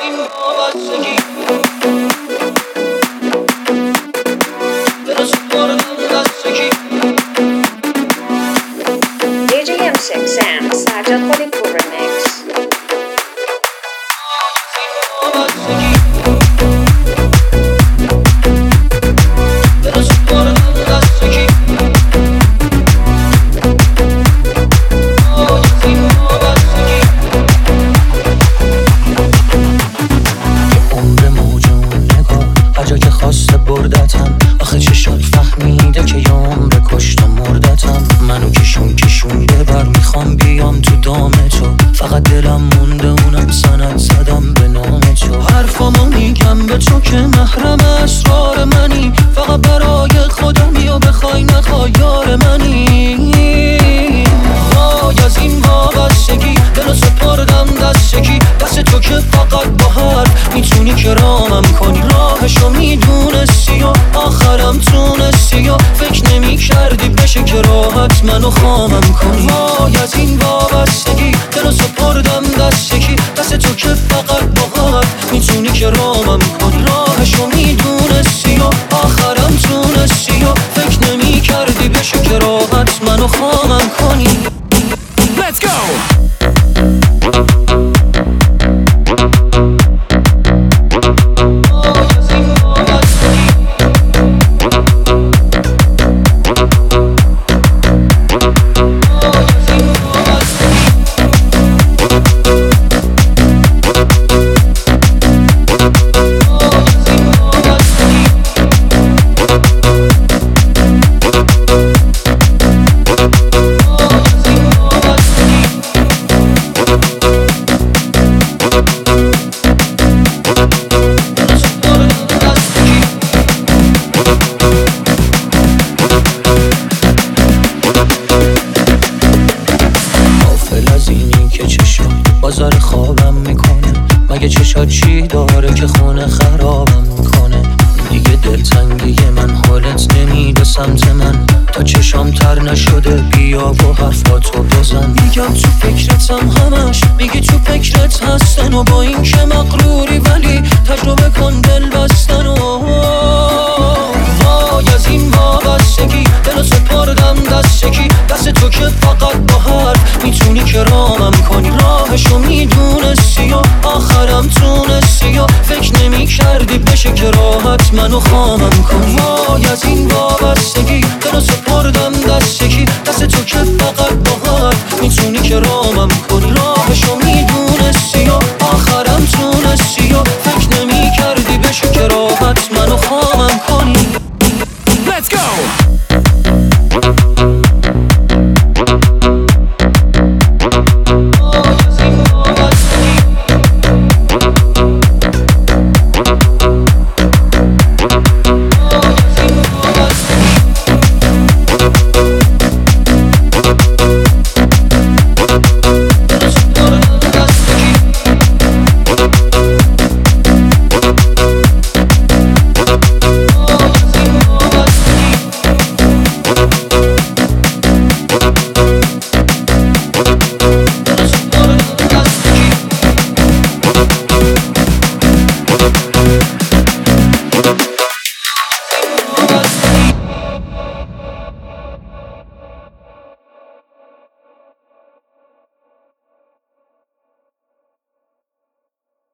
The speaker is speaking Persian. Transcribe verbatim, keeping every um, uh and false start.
دی جی ام six Sam سجاد خلیقپور remix. بردتم آخه چشات فهمیده که یه عمر کشت و مردتم. منو کشون کشونده بر میخوام بیام تو دام تو، فقط دلم مونده اونم سند زدم به نام تو. حرفامو میگم به تو که محرم اسرار منی، فقط برای خودمی و بخوای نخوای یار منی. وای از این وابستگی دلو سپردم دست کی، دست تو که فقط با حرف میتونی کرامم کنی. راهشو میدونستی و آخرم تونستی و فکر نمی کردی بشه که راحت منو خامم کنی. وای از این وابستگی دلو سپردم دست کی، دست تو که فقط با حرف میتونی کرامم کنی. راهشو میدونستی و آخرم تونستی و فکر نمی کردی بشه که راحت منو خامم کنی. Let's go! بازار خوابم میکنه، مگه چشات چی داره که خونه خرابم میکنه. دیگه دلتنگی من حالت نمیده سمت من، تا چشام تر نشده بیا و حرفاتو بزن. میگم تو فکرتم همش، میگی تو فکرت هستن و با این که مغروری ولی تجربه کن دل بستن. و وای از این وابستگی دلو سپردم دست کی، دست تو که فقط با حرف میتونی کرامم کنی. راهشو میدونستی و آخرم تونستی و فکر نمی کردی بشه که راحت منو خامم کنی. وای از این وابستگی دلو سپردم دست کی، دست تو که فقط با حرف میتونی کرامم کنی. راهشو میدونستی و